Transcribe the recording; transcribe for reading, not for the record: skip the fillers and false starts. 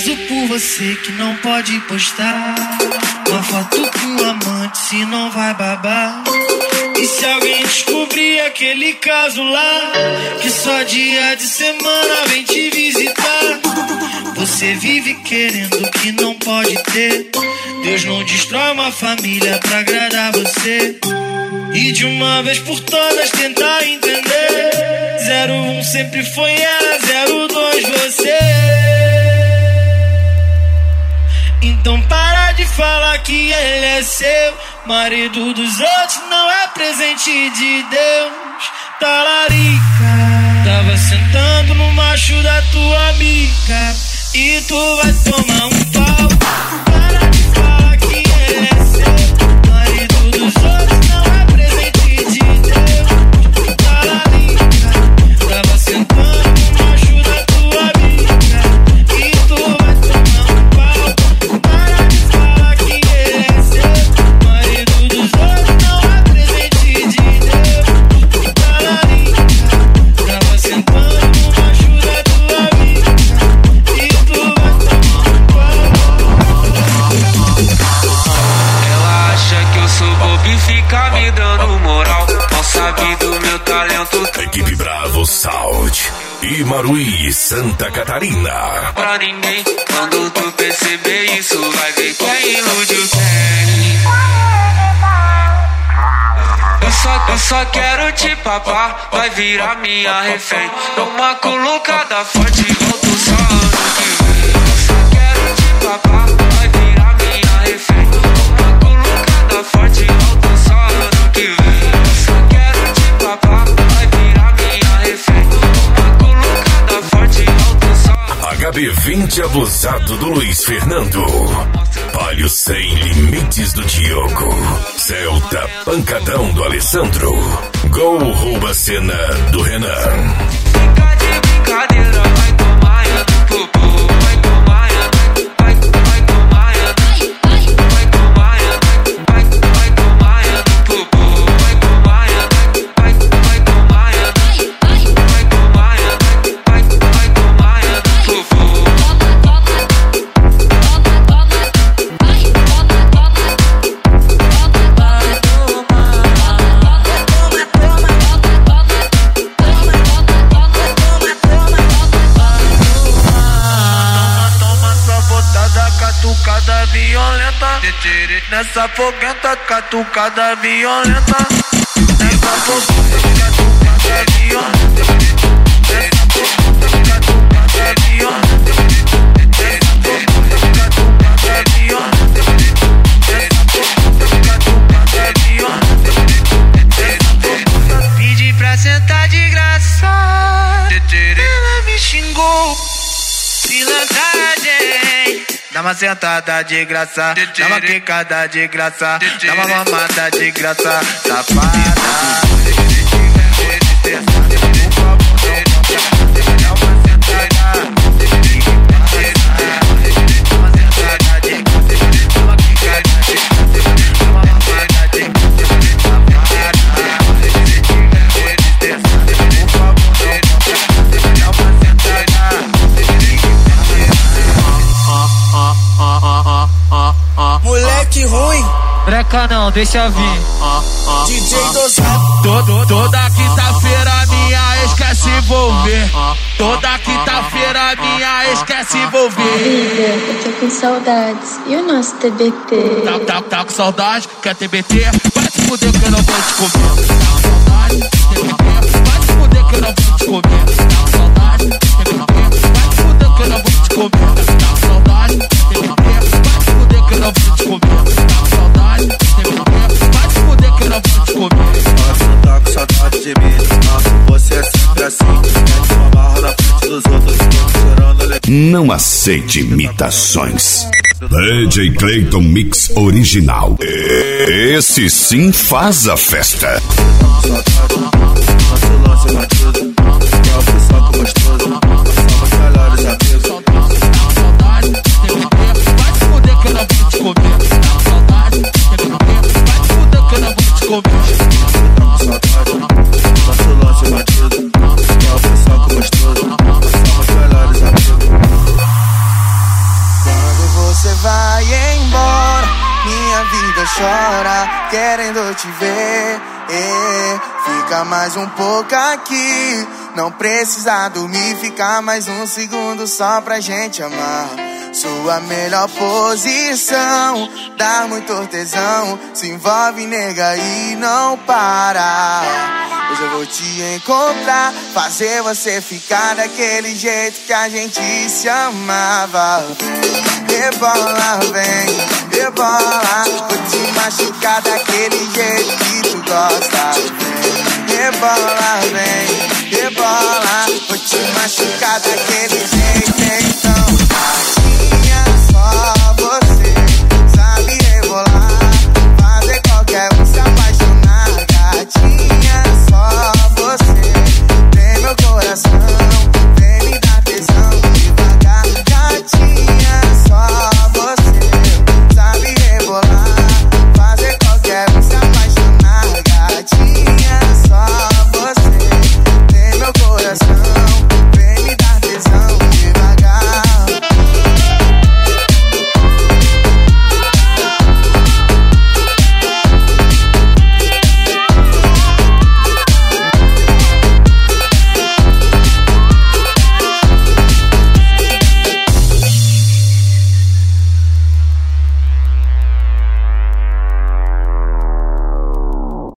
caso por você que não pode postar uma foto com amante, se não vai babar. E se alguém descobrir aquele caso lá, que só dia de semana vem te visitar, você vive querendo o que não pode ter. Deus não destrói uma família pra agradar você. E de uma vez por todas tentar entender, 01 sempre foi ela, 02 você. Então para de falar que ele é seu, marido dos outros não é presente de Deus. Talarica, tava sentando no macho da tua amiga e tu vai tomar um pau. Para de falar que ele é seu, marido dos outros não é presente de Deus. Talarica, tava sentando no macho da tua amiga e tu vai tomar um pau. Para de falar que ele é seu, marido dos outros não é presente de Deus. Talarica, tava sentando no macho da tua amiga e tu vai tomar um pau. Ela acha que eu sou bobo e fica me dando moral. Não sabe do meu talento. Equipe Bravo Sound, Imaruí, Santa Catarina. Pra ninguém, quando tu perceber isso, vai ver quem iludiu quem. Eu só quero te papar, vai virar minha refém. Uma colocada forte, volto só ano que vem. Eu só quero te papar, vai virar minha refém. Uma colocada forte, volto só ano que vem. Eu só quero te papar, vai virar minha refém. Uma colocada forte, volto só. HB20 abusado do Luiz Fernando. Palio sem limites do Diogo. Celta pancadão do Alessandro. Gol rouba cena do Renan. Fica de brincadeira, vai tomar do popô. Vai tomar, vai tomar, vai tomar, vai tomar do popô. Vai tomar, vai tomar, vai tomar, vai tomar do popô. Catucada violenta, nessa foguenta, catucada violenta, nessa foguenta, catucada violenta, nessa foguenta, catucada violenta, nessa foguenta, catucada violenta, nessa foguenta, catucada violenta. Pedi pra sentar de graça, ela me xingou, pilantragem. Dá uma sentada de graça, dá uma quicada de graça, dá uma mamada de graça, safada. Moleque ruim, breca não, deixa vir. DJ dosado. Toda quinta-feira minha ex quer se envolver. Toda quinta-feira minha ex quer se envolver. Eu tô com saudades. E o nosso TBT? Tá com saudade? Quer TBT? Vai te fuder que eu não vou te comer. Tá com saudade? TBT? Vai te fuder que eu não vou te comer. Tá com saudade? TBT? Vai te fuder que eu não vou te comer. Tá com saudade? TBT? Vai te fuder que eu não vou te comer. Tá com saudade? TBT? Vai te fuder que eu não vou te comer. Você tá com saudade de mim, você é sempre assim. Mete uma barra na frente dos outros, tirando. Não aceite imitações. DJ Clayton Mix Original. Esse sim faz a festa. Nosso lance batido, é o pessoal que gostoso. Somos melhores amigos. Saudade, vai se fuder que eu não vou te comer. Saudade, vai se fuder que eu não vou te comer. Nosso lance batido, é o pessoal que gostoso. Somos melhores amigos. te ver. Fica mais um pouco aqui. Não precisa dormir, ficar mais um segundo só pra gente amar. Sua melhor posição, dá muito tesão. Se envolve, nega, e não para. Hoje eu vou te encontrar, fazer você ficar daquele jeito que a gente se amava. Rebola, vem, rebola. Vou te machucar daquele jeito que tu gosta. Vem, rebola, vem, rebola. Vou te machucar daquele jeito, então. Só